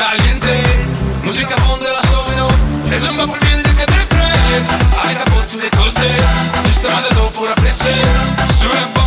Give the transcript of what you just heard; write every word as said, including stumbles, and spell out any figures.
caliente, música fonde la sono, e sembra più bien che te frega, hai capito le colte, ci strada dopo la pressione, sulla